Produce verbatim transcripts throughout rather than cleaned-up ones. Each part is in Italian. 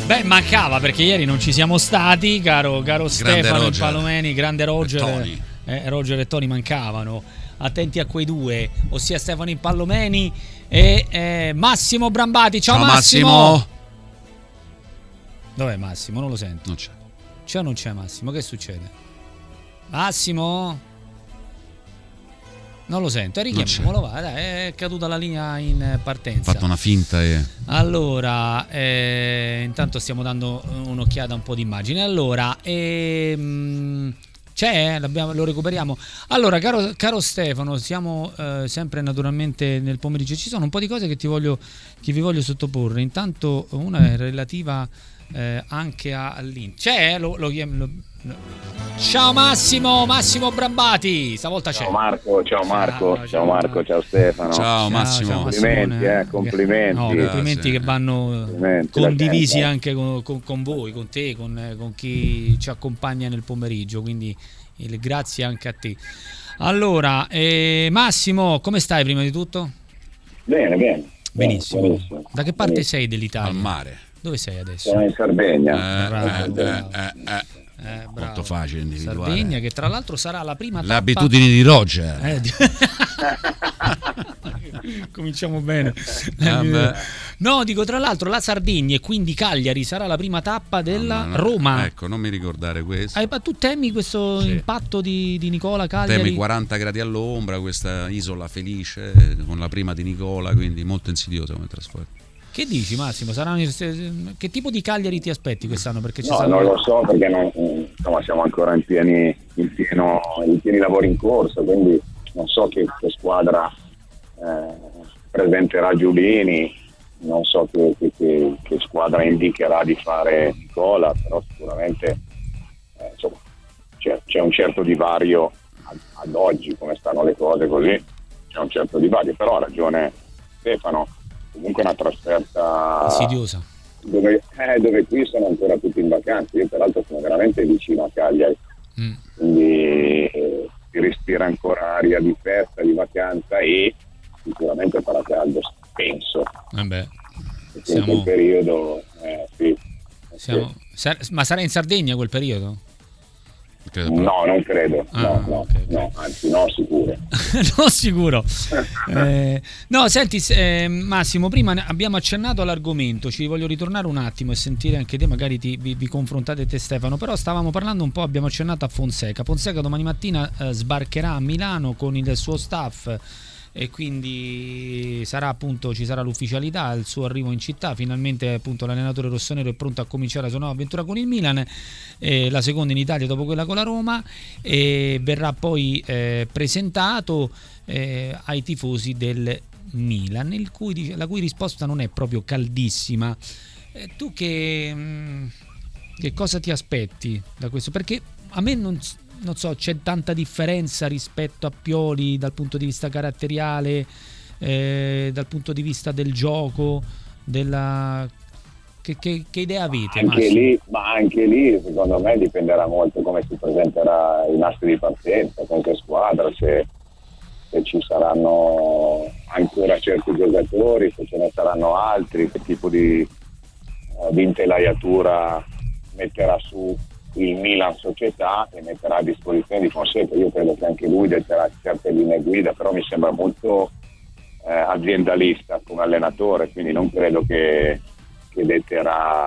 Beh, mancava perché ieri non ci siamo stati, caro, caro Stefano Roger. Palomeni, grande Roger e Tony. Eh, Roger e Tony mancavano. Attenti a quei due, ossia Stefano Impallomeni e eh, Massimo Brambati. Ciao, Ciao Massimo. Massimo. Dov'è Massimo? Non lo sento. Non c'è. C'è o non c'è Massimo? Che succede? Massimo? Non lo sento, richiamiamolo, va, dai, è caduta la linea in partenza. Ha fatto una finta e... Allora, eh, intanto stiamo dando un'occhiata a un po' di immagini. Allora, ehm, c'è, l'abbiamo, lo recuperiamo. Allora, caro, caro Stefano, siamo eh, sempre naturalmente nel pomeriggio. Ci sono un po' di cose che ti voglio, che vi voglio sottoporre. Intanto una è relativa eh, anche all'Inter. C'è, lo, lo, lo, ciao Massimo, Massimo Brambati, stavolta c'è. Ciao Marco, ciao Marco, ciao, ciao Marco, ciao Stefano. Ciao, ciao Massimo. Ciao, complimenti, eh, complimenti. No, complimenti che vanno complimenti, condivisi anche con, con, con voi, con te, con, con chi ci accompagna nel pomeriggio, quindi il grazie anche a te. Allora, eh, Massimo, come stai prima di tutto? Bene, bene. Benissimo. Benissimo. Da che parte Benissimo. sei dell'Italia? Al mare. Dove sei adesso? Sono in Sardegna. Eh, bravo, eh, bravo. eh, eh, eh. Eh, bravo. Molto facile individuare. Sardegna, che tra l'altro sarà la prima tappa. Le abitudini di Roger. Eh, di- Cominciamo bene. Vabbè. No, dico tra l'altro la Sardegna e quindi Cagliari sarà la prima tappa della No, no, Roma. Ecco, non mi ricordare questo. Ah, ma tu temi questo Sì. impatto di, di Nicola Cagliari? Temi quaranta gradi all'ombra, questa isola felice con la prima di Nicola, quindi molto insidiosa come trasferta. Che dici Massimo? Saranno, che tipo di Cagliari ti aspetti quest'anno? Perché ci No, saranno... non lo so perché non, insomma, siamo ancora in pieni, in, pieno, in pieni lavori in corso, quindi non so che, che squadra eh, presenterà Giulini, non so che, che, che, che squadra indicherà di fare Nicola, però sicuramente eh, insomma, c'è, c'è un certo divario ad, ad oggi, come stanno le cose così, c'è un certo divario, però ha ragione Stefano. Comunque una trasferta insidiosa dove, eh, dove qui sono ancora tutti in vacanza. Io peraltro sono veramente vicino a Cagliari, mm. quindi eh, si respira ancora aria di festa, di vacanza e sicuramente farà caldo, penso. Vabbè, perché siamo... in quel periodo eh, sì, siamo... sì. Ma sarà in Sardegna quel periodo? No, non credo, ah, no, no, okay, okay. no, anzi no, sicuro. No, sicuro. eh, no, senti eh, Massimo, prima abbiamo accennato all'argomento, ci voglio ritornare un attimo e sentire anche te, magari ti, vi, vi confrontate te Stefano, però stavamo parlando un po', abbiamo accennato a Fonseca. Fonseca domani mattina eh, sbarcherà a Milano con il suo staff e quindi sarà appunto, ci sarà l'ufficialità, il suo arrivo in città, finalmente appunto l'allenatore rossonero è pronto a cominciare la sua nuova avventura con il Milan, eh, la seconda in Italia dopo quella con la Roma, e verrà poi eh, presentato eh, ai tifosi del Milan, il cui, la cui risposta non è proprio caldissima. Eh, tu che, mh, che cosa ti aspetti da questo? Perché a me non non so, c'è tanta differenza rispetto a Pioli dal punto di vista caratteriale, eh, dal punto di vista del gioco, della che, che, che idea avete? Anche lì, ma anche lì secondo me dipenderà molto come si presenterà i nastri di partenza, con che squadra, se, se ci saranno ancora certi giocatori, se ce ne saranno altri, che tipo di, di intelaiatura metterà su il Milan società e metterà a disposizione di Fonseca. Io credo che anche lui detterà certe linee guida, però mi sembra molto eh, aziendalista come allenatore, quindi non credo che, che detterà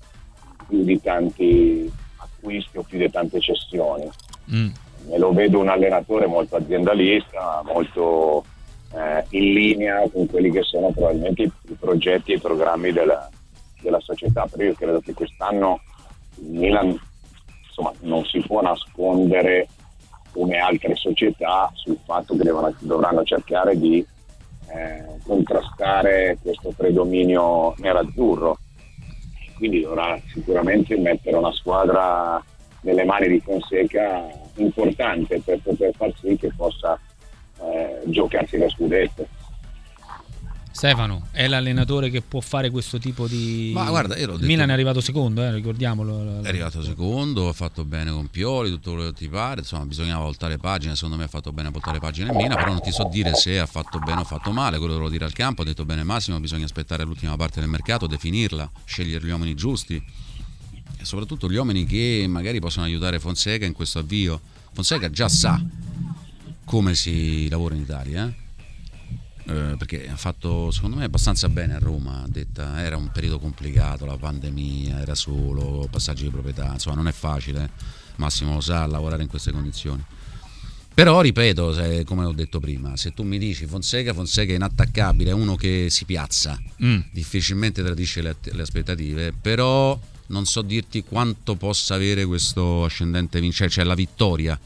più di tanti acquisti o più di tante cessioni. Mm. Me lo vedo un allenatore molto aziendalista, molto eh, in linea con quelli che sono probabilmente i, i progetti e i programmi della, della società, però io credo che quest'anno il Milan, insomma, non si può nascondere come altre società sul fatto che devono, dovranno cercare di eh, contrastare questo predominio nerazzurro, quindi dovrà sicuramente mettere una squadra nelle mani di Fonseca importante per poter far sì che possa eh, giocarsi lo scudetto. Stefano, è l'allenatore che può fare questo tipo di... Ma guarda, io l'ho detto... Milan è arrivato secondo, eh, ricordiamolo. È arrivato secondo, ha fatto bene con Pioli, tutto quello che ti pare, insomma bisognava voltare pagina, secondo me ha fatto bene a voltare pagina in Milan, però non ti so dire se ha fatto bene o ha fatto male, quello devo dire al campo, ha detto bene Massimo, bisogna aspettare l'ultima parte del mercato, definirla, scegliere gli uomini giusti e soprattutto gli uomini che magari possono aiutare Fonseca in questo avvio. Fonseca già sa come si lavora in Italia, eh? Eh, perché ha fatto secondo me abbastanza bene a Roma, ha detta, era un periodo complicato, la pandemia, era solo passaggi di proprietà, insomma non è facile, Massimo lo sa, lavorare in queste condizioni. Però ripeto, se, come ho detto prima, se tu mi dici Fonseca, Fonseca è inattaccabile, è uno che si piazza, mm. difficilmente tradisce le, le aspettative, però non so dirti quanto possa avere questo ascendente vincente, cioè la vittoria,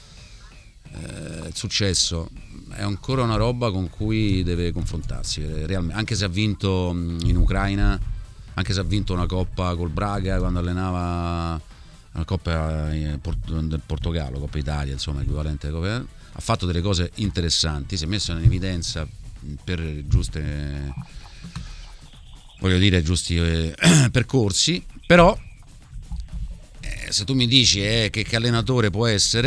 eh, il successo. È ancora una roba con cui deve confrontarsi realmente, anche se ha vinto in Ucraina, anche se ha vinto una coppa col Braga quando allenava la Coppa del Portogallo, Coppa Italia, insomma equivalente alle Coppe, ha fatto delle cose interessanti, si è messo in evidenza per giuste, voglio dire, giusti eh, percorsi, però eh, se tu mi dici eh, che, che allenatore può essere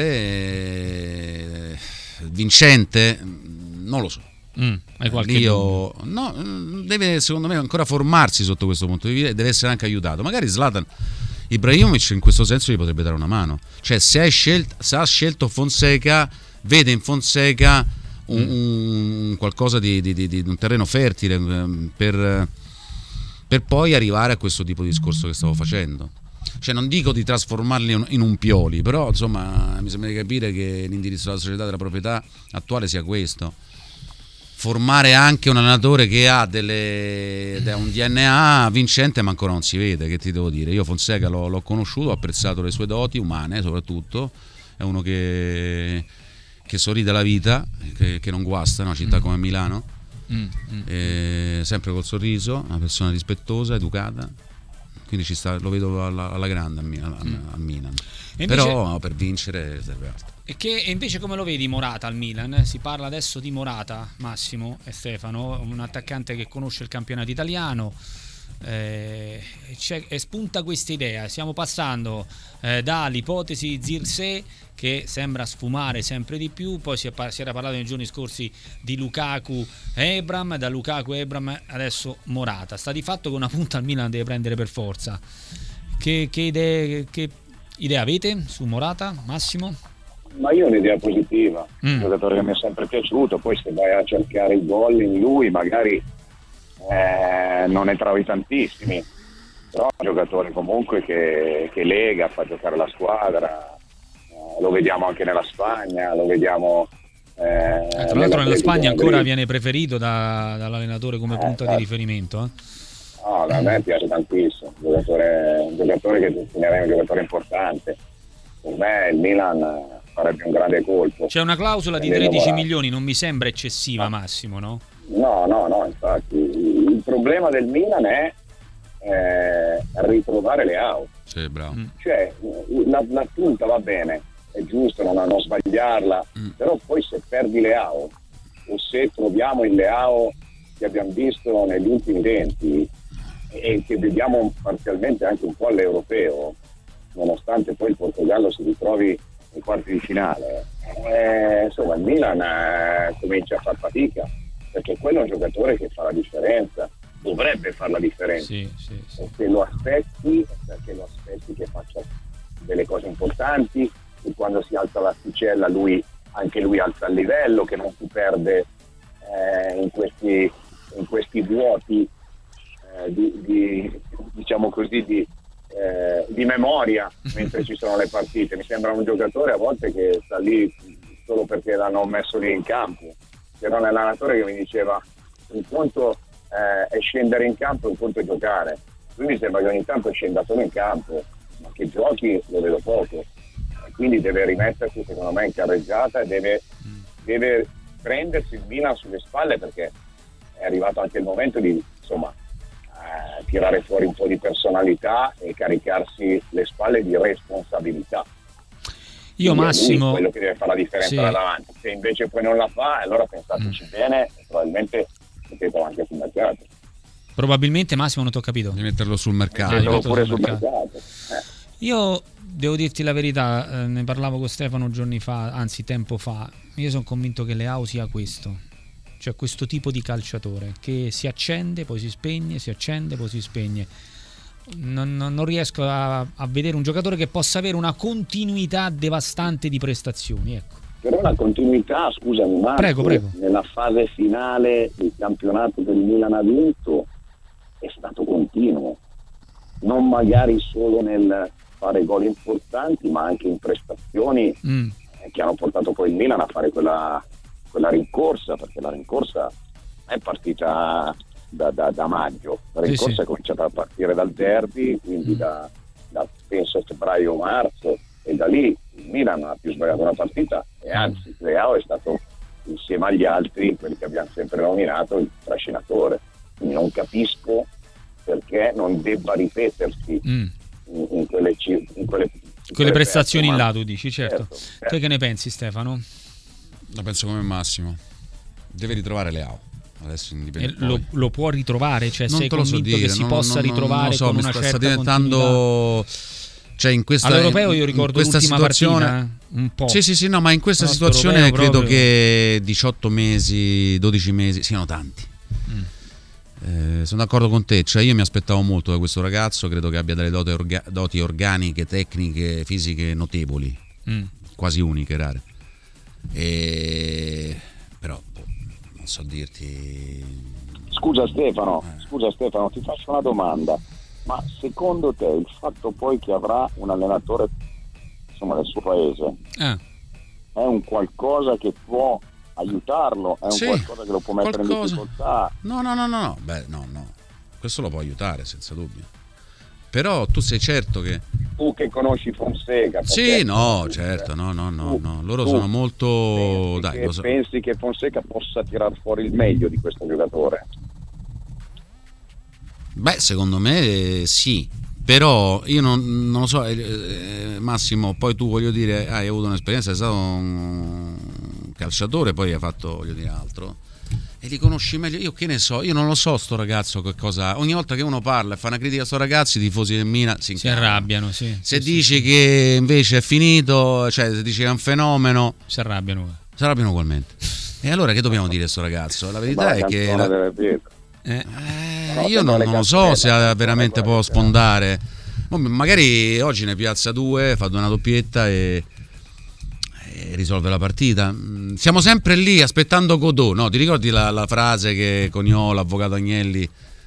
eh, vincente, non lo so. Mm, hai qualche Io, no, deve secondo me ancora formarsi sotto questo punto di vista e deve essere anche aiutato. Magari Zlatan Ibrahimovic in questo senso gli potrebbe dare una mano. Cioè se, hai scelto, se ha scelto Fonseca, vede in Fonseca un, mm. un qualcosa di, di, di, di un terreno fertile per, per poi arrivare a questo tipo di discorso che stavo facendo. Cioè non dico di trasformarli in un Pioli, però insomma mi sembra di capire che l'indirizzo della società, della proprietà attuale sia questo: formare anche un allenatore che ha delle, un D N A vincente ma ancora non si vede. Che ti devo dire, io Fonseca l'ho, l'ho conosciuto, ho apprezzato le sue doti umane soprattutto, è uno che, che sorride alla vita, che, che non guasta, una città mm. come Milano, mm. e, sempre col sorriso, una persona rispettosa, educata, quindi ci sta, lo vedo alla, alla grande a Milan, a Milan. Invece, però per vincere serve altro. E che e invece come lo vedi Morata al Milan? Si parla adesso di Morata, Massimo e Stefano, un attaccante che conosce il campionato italiano, eh, c'è, e spunta questa idea, stiamo passando eh, dall'ipotesi Zirkzee che sembra sfumare sempre di più, poi si, è, si era parlato nei giorni scorsi di Lukaku e Ebram, da Lukaku e Ebram adesso Morata, sta di fatto che una punta al Milan deve prendere per forza. Che, che idee che idea avete su Morata, Massimo? Ma io ho un'idea positiva, mm. un giocatore che mi è sempre piaciuto, poi se vai a cercare il gol in lui magari eh, non ne trovi tantissimi, però è un giocatore comunque che, che lega, fa giocare la squadra, eh, lo vediamo anche nella Spagna, lo vediamo... Eh, eh, tra l'altro nella Spagna ancora viene preferito da, dall'allenatore come eh, punta eh, di riferimento. Eh. No, a me piace tantissimo, un giocatore, un giocatore che definirei un giocatore importante. Per me il Milan farebbe un grande colpo. C'è una clausola di tredici milioni, non mi sembra eccessiva, Massimo, no? No, no, no, infatti il problema del Milan è eh, ritrovare Leao. Sì, bravo. Mm. Cioè la, la punta va bene, è giusto non, non sbagliarla, mm. però poi se perdi Leao o se troviamo il Leao che abbiamo visto negli ultimi tempi e che vediamo parzialmente anche un po' all'europeo, nonostante poi il Portogallo si ritrovi nei quarti di finale, eh, insomma il Milan eh, comincia a far fatica, perché quello è un giocatore che fa la differenza, dovrebbe fare la differenza. Sì, sì, sì. E se lo aspetti, perché lo aspetti che faccia delle cose importanti, e quando si alza l'asticella lui anche lui alza il livello, che non si perde eh, in questi in questi vuoti eh, di, di diciamo così di Eh, di memoria mentre ci sono le partite. Mi sembra un giocatore a volte che sta lì solo perché l'hanno messo lì in campo. C'era un allenatore che mi diceva un conto eh, è scendere in campo e un conto è giocare. Lui mi sembra che ogni tanto scenda solo in campo, ma che giochi lo vedo poco, e quindi deve rimettersi secondo me in carreggiata e deve, deve prendersi il Milan sulle spalle, perché è arrivato anche il momento di insomma Eh, tirare fuori un po' di personalità e caricarsi le spalle di responsabilità. Io Quindi Massimo, è quello che deve fare la differenza, sì, da davanti. Se invece poi non la fa, allora pensateci mm. bene, probabilmente mettetelo anche sul mercato. Probabilmente, Massimo, non ti ho capito. Di metterlo sul mercato. Mettetelo pure sul mercato. Eh. Io devo dirti la verità, eh, ne parlavo con Stefano giorni fa, anzi tempo fa. Io sono convinto che Leao sia questo, cioè questo tipo di calciatore che si accende, poi si spegne, si accende, poi si spegne. Non, non, non riesco a, a vedere un giocatore che possa avere una continuità devastante di prestazioni, ecco. Però la continuità, scusami Marco, prego, prego. nella fase finale del campionato che il Milan ha vinto è stato continuo, non magari solo nel fare gol importanti, ma anche in prestazioni mm. che hanno portato poi il Milan a fare quella, quella rincorsa, perché la rincorsa è partita da, da, da maggio, la rincorsa sì, sì. è cominciata a partire dal derby, quindi mm. da, da penso febbraio-marzo, e da lì il Milan non ha più sbagliato una partita, e anzi Leao è stato, insieme agli altri, quelli che abbiamo sempre nominato, il trascinatore. Quindi non capisco perché non debba ripetersi mm. in, in quelle in quelle, in quelle, quelle prestazioni pezze, là, ma... tu dici, certo. certo, certo. Tu che ne pensi, Stefano? La penso come Massimo, deve ritrovare Leao adesso, lo, lo può ritrovare, cioè non sei convinto so dire, che si non, possa non, ritrovare non so, con una sta, certa sta diventando, cioè in questa, all'europeo io ricordo in l'ultima situazione partita, un po'. Sì sì sì no, ma in questa situazione credo proprio... che diciotto mesi, dodici mesi siano tanti. mm. eh, sono d'accordo con te, cioè io mi aspettavo molto da questo ragazzo, credo che abbia delle doti, orga- doti organiche, tecniche, fisiche notevoli, mm. quasi uniche, rare, e... però boh, non so dirti. Scusa Stefano, eh. scusa Stefano, ti faccio una domanda. Ma secondo te il fatto poi che avrà un allenatore, insomma, del suo paese eh. è un qualcosa che può aiutarlo? È un sì, qualcosa che lo può mettere qualcosa. in difficoltà? No, no, no, no, no, beh, no, no. Questo lo può aiutare senza dubbio. Però tu sei certo che tu che conosci Fonseca? Sì, no, certo, no, no, no, no. Loro sono molto pensi dai, che, lo so. pensi che Fonseca possa tirar fuori il meglio di questo giocatore? Beh, secondo me eh, sì, però io non, non lo so, eh, Massimo, poi tu voglio dire, hai avuto un'esperienza, sei stato un calciatore, poi hai fatto, voglio dire, altro, e li conosci meglio. Io che ne so, io non lo so sto ragazzo che cosa, ogni volta che uno parla e fa una critica a sto ragazzo, i tifosi del Milan si, si arrabbiano, sì. Se sì, dici sì, che invece è finito, cioè se dici che è un fenomeno, si arrabbiano. Si arrabbiano ugualmente. E allora che dobbiamo dire a sto ragazzo? La verità è che la... Eh, eh, io non, non lo so se veramente può sfondare. Magari oggi ne piazza due, fa una doppietta e, e risolve la partita. Siamo sempre lì aspettando Godot, no? Ti ricordi la, la frase che coniò l'avvocato Agnelli?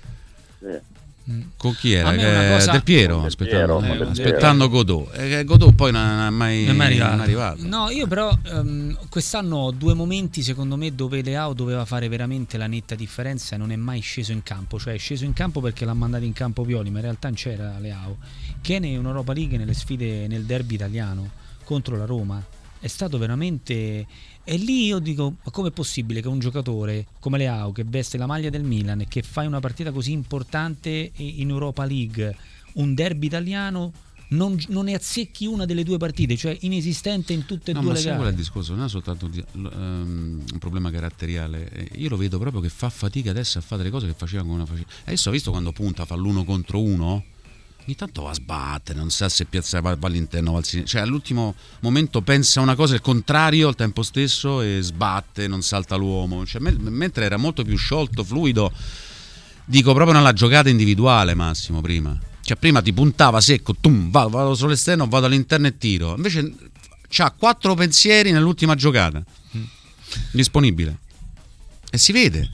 Sì. Con chi era? Che, cosa... Del Piero, del aspettando, Piero, eh, aspettando Godot. E Godot poi non è mai, non è mai arrivato. arrivato. No, io però um, quest'anno ho due momenti secondo me dove Leao doveva fare veramente la netta differenza e non è mai sceso in campo. Cioè è sceso in campo perché l'ha mandato in campo Pioli, ma in realtà non c'era Leao. Che in Europa League, nelle sfide nel derby italiano contro la Roma, è stato veramente... E lì io dico, ma com'è possibile che un giocatore come Leao, che veste la maglia del Milan e che fa una partita così importante in Europa League, un derby italiano, non, non ne azzecchi una delle due partite, cioè inesistente in tutte e no, due le gare? gare. No, ma il discorso non è soltanto di, um, un problema caratteriale, io lo vedo proprio che fa fatica adesso a fare delle cose che faceva con una facilità. Adesso ho visto quando punta, fa l'uno contro uno, ogni tanto va a sbattere, non sa se piazza va, va all'interno, va al sinistro. Cioè all'ultimo momento pensa una cosa, il contrario al tempo stesso, e sbatte, non salta l'uomo. Cioè, me, mentre era molto più sciolto, fluido, dico proprio nella giocata individuale, Massimo, prima. Cioè prima ti puntava secco, tum, vado, vado sull'esterno, vado all'interno e tiro. Invece c'ha quattro pensieri nell'ultima giocata, mm. disponibile. E si vede.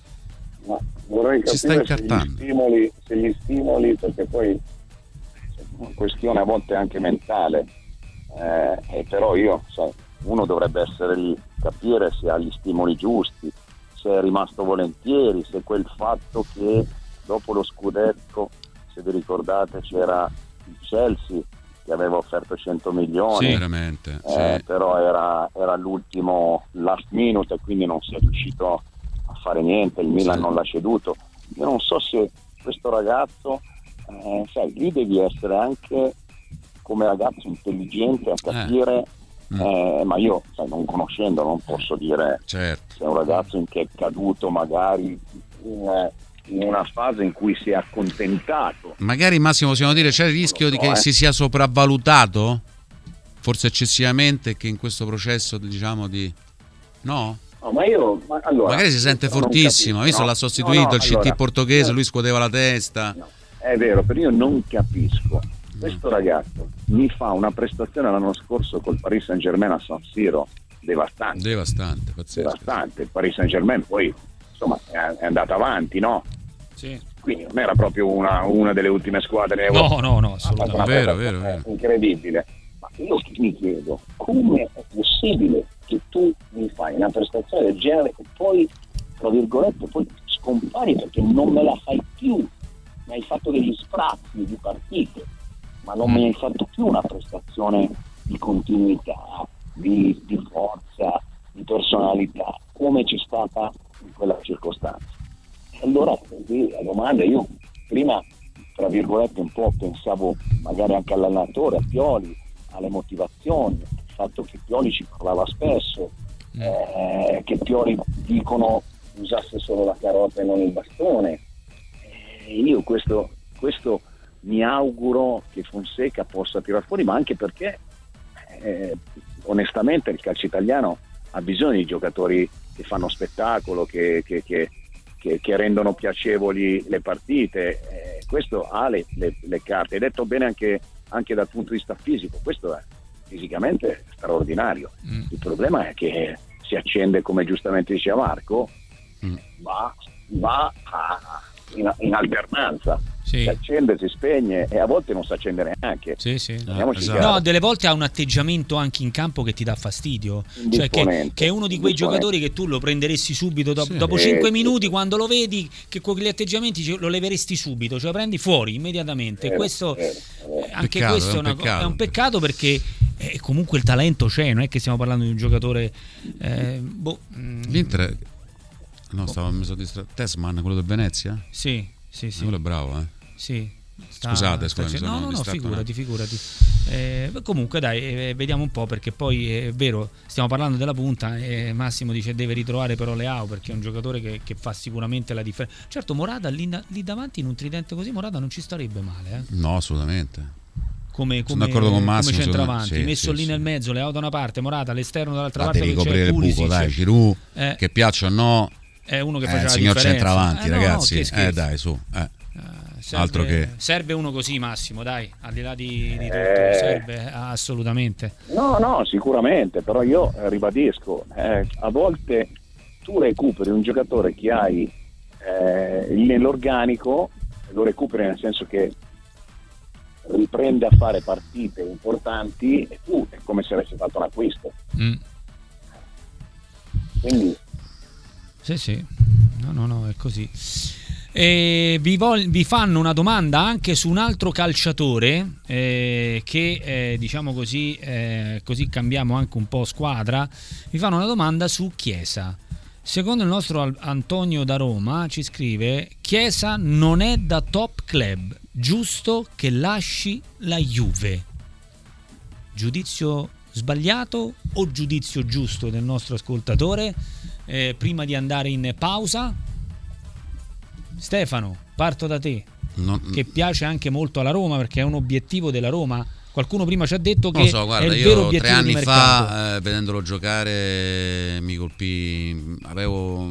Ma vorrei capire si sta incartando. Se gli stimoli, se gli stimoli, perché poi una questione a volte anche mentale, eh, e però io sai, uno dovrebbe essere lì, capire se ha gli stimoli giusti, se è rimasto volentieri, se quel fatto che dopo lo scudetto, se vi ricordate, c'era il Chelsea che aveva offerto cento milioni, sì, veramente, eh, sì. però era, era l'ultimo last minute e quindi non si è riuscito a fare niente, il Milan sì. non l'ha ceduto. Io non so se questo ragazzo Eh, sai, lì devi essere anche come ragazzo intelligente a capire mm. eh, ma io sai, non conoscendo non posso dire certo. se è un ragazzo in che è caduto magari in, in una fase in cui si è accontentato. Magari Massimo possiamo dire c'è il rischio so, di che eh. si sia sopravvalutato forse eccessivamente, che in questo processo diciamo di no? No, ma io, ma allora, magari si sente fortissimo, visto no, l'ha sostituito no, no, il C T allora, portoghese, lui scuoteva la testa. No, è vero, però io non capisco. Questo ragazzo mi fa una prestazione l'anno scorso col Paris Saint-Germain a San Siro devastante. Devastante, pazzesco. Devastante. Il Paris Saint-Germain poi insomma è andato avanti, no? Sì. Quindi non era proprio una, una delle ultime squadre. No, no, no, assolutamente. Ah, vero, vero, vero. Incredibile. Ma io mi chiedo come è possibile che tu mi fai una prestazione del genere e poi, tra virgolette, poi scompari perché non me la fai più. Mi hai fatto degli sprazzi di partite, ma non mi hai fatto più una prestazione di continuità, di, di forza, di personalità, come c'è stata in quella circostanza. E allora la domanda, io prima, tra virgolette, un po' pensavo magari anche all'allenatore, a Pioli, alle motivazioni, il fatto che Pioli ci parlava spesso, eh, che Pioli dicono usasse solo la carota e non il bastone. E io questo, questo mi auguro che Fonseca possa tirare fuori, ma anche perché eh, onestamente il calcio italiano ha bisogno di giocatori che fanno spettacolo, che, che, che, che, che rendono piacevoli le partite. Eh, questo ha le, le, le carte, hai detto bene anche, anche dal punto di vista fisico, questo è fisicamente straordinario. Mm. Il problema è che si accende, come giustamente diceva Marco, mm. va, va a, in, in alternanza. Sì. Si accende, si spegne e a volte non si accende neanche. Sì, sì. No, esatto. No, delle volte ha un atteggiamento anche in campo che ti dà fastidio, cioè che, che è uno di quei giocatori che tu lo prenderesti subito do, sì. dopo cinque minuti, quando lo vedi che con quegli atteggiamenti lo leveresti subito, cioè prendi fuori immediatamente. Vero, questo vero, vero. anche peccato, questo è un, è, una, peccato. è un peccato perché eh, comunque il talento c'è, non è che stiamo parlando di un giocatore eh, boh, l'Inter no, stava messo distratto. Tesman, quello del Venezia? Sì, sì, sì. Quello è bravo, eh. Sì. Sta, Scusate, scusate, sta, no, no, no, figurati, eh. figurati. Eh, comunque dai, eh, vediamo un po', perché poi è vero, stiamo parlando della punta e Massimo dice deve ritrovare però Leao, perché è un giocatore che, che fa sicuramente la differenza. Certo, Morata lì, lì davanti in un tridente così, Morata non ci starebbe male, eh. No, assolutamente. Come, come, Sono d'accordo con Massimo, come centravanti, sì, messo sì, lì sì. nel mezzo, Leao da una parte, Morata all'esterno dall'altra ah, parte, devi che coprire c'è il buco, Pulisic, dai, Giroud, eh, che piaccia o no, è uno che eh, faceva il la signor differenza. centravanti, eh, no, ragazzi, no, che eh dai, su, eh. Serve, altro che serve uno così, Massimo, dai, al di là di, di tutto, eh, serve assolutamente. No, no, sicuramente, però io eh, ribadisco, eh, a volte tu recuperi un giocatore che hai eh, nell'organico, lo recuperi nel senso che riprende a fare partite importanti e tu è come se avessi fatto un acquisto. Mm. Quindi sì, sì, no, no, no, è così. E vi, vol- vi fanno una domanda anche su un altro calciatore eh, che eh, diciamo così, eh, così cambiamo anche un po' squadra. Vi fanno una domanda su Chiesa. Secondo il nostro Al- Antonio da Roma ci scrive: Chiesa non è da top club, giusto che lasci la Juve. Giudizio sbagliato o giudizio giusto del nostro ascoltatore? Eh, prima di andare in pausa, Stefano, parto da te, non, che piace anche molto alla Roma perché è un obiettivo della Roma. Qualcuno prima ci ha detto che non so, guarda, è il io vero obiettivo tre anni di mercato. fa eh, vedendolo giocare mi colpì, avevo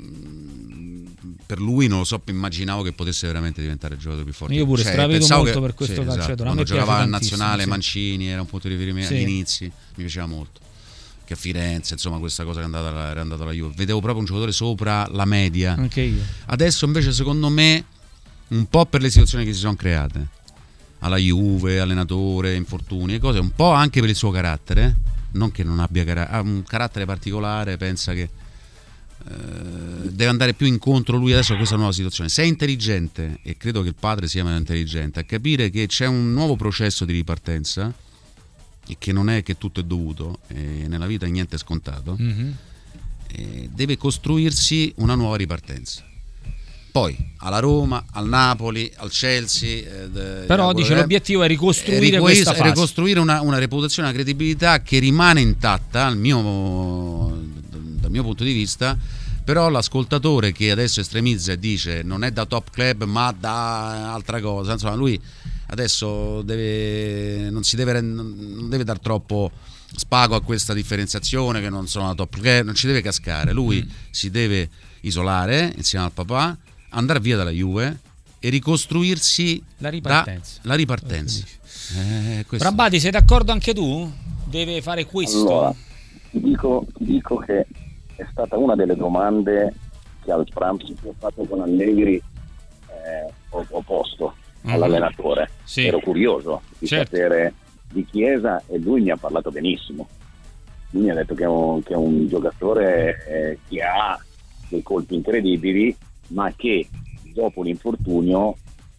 per lui non lo so, immaginavo che potesse veramente diventare il giocatore più forte. Io pure cioè, stravedo molto che, per questo sì, calciatore. esatto. A Quando me giocava al tantissimo, nazionale, sì. Mancini era un punto di riferimento, sì. Agli inizi mi piaceva molto. Che a Firenze, insomma, questa cosa che è andata, era andata alla Juve. Vedevo proprio un giocatore sopra la media. Anche io. Adesso invece secondo me un po' per le situazioni che si sono create alla Juve, allenatore, infortuni e cose, un po' anche per il suo carattere, non che non abbia car- ha un carattere particolare, pensa che eh, deve andare più incontro lui adesso a questa nuova situazione. Se è intelligente, e credo che il padre sia meno intelligente, a capire che c'è un nuovo processo di ripartenza e che non è che tutto è dovuto, e nella vita niente è scontato, mm-hmm. e deve costruirsi una nuova ripartenza. Poi alla Roma, al Napoli, al Chelsea. Eh, Però dice l'obiettivo è ricostruire ricostruire, questa fase. ricostruire una, una reputazione, una credibilità che rimane intatta al mio, dal mio punto di vista. Però l'ascoltatore che adesso estremizza e dice non è da top club ma da altra cosa, insomma lui adesso deve, non si deve non deve dar troppo spago a questa differenziazione che non sono da top club, non ci deve cascare, lui mm. si deve isolare insieme al papà, andare via dalla Juve e ricostruirsi la ripartenza. Da, la ripartenza. Eh, Brambati, sei d'accordo anche tu? Deve fare questo? Allora, ti dico, ti dico che è stata una delle domande che al pranzo che ho fatto con Allegri eh, ho, ho posto mm. all'allenatore. Sì. Ero curioso di certo. sapere di Chiesa e lui mi ha parlato benissimo. Lui mi ha detto che è un, che è un giocatore eh, che ha dei colpi incredibili, ma che dopo l'infortunio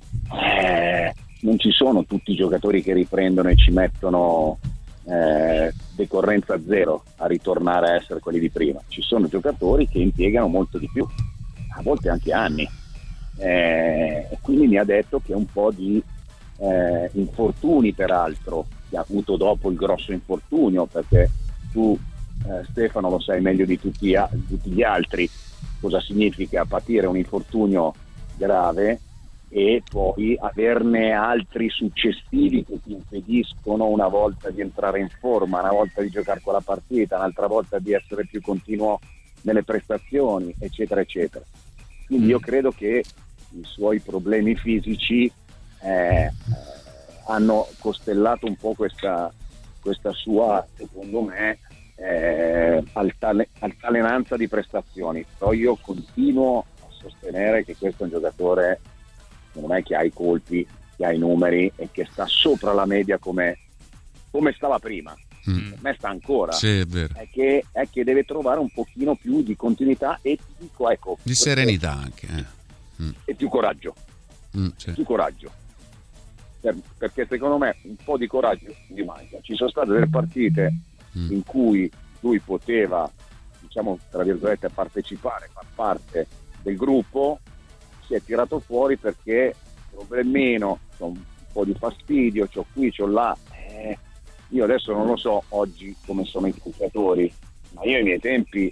eh, non ci sono tutti i giocatori che riprendono e ci mettono eh, decorrenza zero a ritornare a essere quelli di prima. Ci sono giocatori che impiegano molto di più, a volte anche anni. Eh, quindi mi ha detto che un po' di eh, infortuni, peraltro, che ha avuto dopo il grosso infortunio, perché tu eh, Stefano lo sai meglio di tutti, a, tutti gli altri cosa significa patire un infortunio grave e poi averne altri successivi che ti impediscono una volta di entrare in forma, una volta di giocare con la partita, un'altra volta di essere più continuo nelle prestazioni, eccetera eccetera. Quindi io credo che i suoi problemi fisici eh, hanno costellato un po' questa, questa sua, secondo me, eh, altale, altalenanza di prestazioni. Però io continuo a sostenere che questo è un giocatore, secondo me, che ha i colpi, che ha i numeri e che sta sopra la media come, come stava prima. Mm. Per me sta ancora. Sì, è vero. È che, è che deve trovare un pochino più di continuità e ti dico, ecco, di serenità anche eh. mm. e più coraggio. Mm, sì. Più coraggio. Per, perché secondo me un po' di coraggio gli manca. Ci sono state delle partite mm. in cui lui poteva, diciamo tra virgolette, partecipare, far parte del gruppo, si è tirato fuori perché problemino, c'ho un po' di fastidio, c'ho qui, c'ho là. Eh, io adesso non lo so oggi come sono i calciatori, ma io ai miei tempi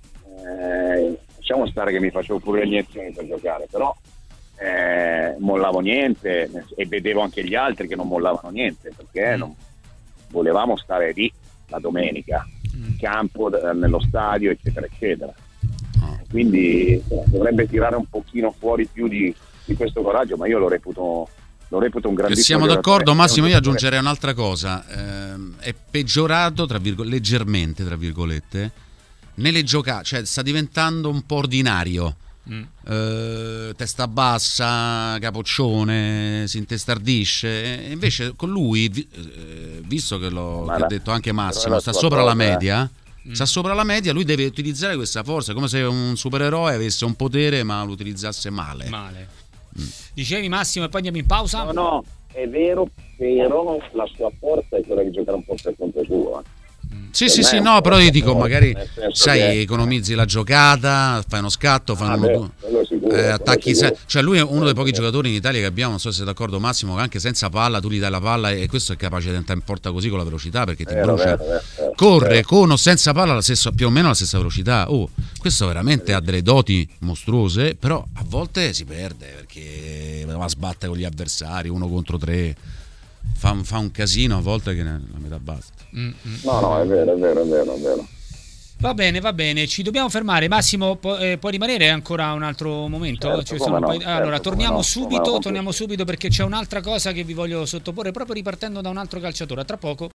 eh, lasciamo stare che mi facevo pure le iniezioni per giocare, però eh, mollavo niente e vedevo anche gli altri che non mollavano niente, perché mm. non volevamo stare lì la domenica in campo, nello stadio, eccetera eccetera. Oh. Quindi eh, dovrebbe tirare un pochino fuori più di, di questo coraggio, ma io lo reputo lo reputo un grandissimo. Siamo d'accordo, Massimo. Io aggiungerei un'altra cosa: eh, è peggiorato tra virgolette, leggermente tra virgolette nelle giocate, cioè sta diventando un po' ordinario. Mm. Eh, testa bassa, capoccione, si intestardisce. E invece con lui, eh, visto che l'ho che ha detto anche Massimo, sta sopra la media. Mm. Sta sopra la media, lui deve utilizzare questa forza, come se un supereroe avesse un potere ma lo utilizzasse male. Male. Mm. Dicevi Massimo e poi andiamo in pausa? No, no, è vero, però la sua forza è quella di giocare un po' per conto suo. Sì, per sì, sì, no, però io dico, magari sai, che... economizzi la giocata, fai uno scatto, fai ah, uno, beh, sicuro, eh, attacchi, se... cioè lui è uno dei pochi giocatori in Italia che abbiamo, non so se sei d'accordo Massimo, che anche senza palla tu gli dai la palla e questo è capace di entrare in porta così con la velocità, perché ti vero, brucia, vero, vero, corre vero. Con o senza palla la stessa, più o meno la stessa velocità. Oh, questo veramente ha delle doti mostruose, però a volte si perde perché va a sbattere con gli avversari uno contro tre. Fa un, fa un casino a volte che la metà basta. Mm-hmm. No, no, è vero, è vero, è vero, è vero. Va bene, va bene, ci dobbiamo fermare. Massimo, pu- eh, puoi rimanere ancora un altro momento? Certo, Ci sono no, poi... Allora, certo, torniamo no, subito, no, torniamo subito perché c'è un'altra cosa che vi voglio sottoporre proprio ripartendo da un altro calciatore. A tra poco.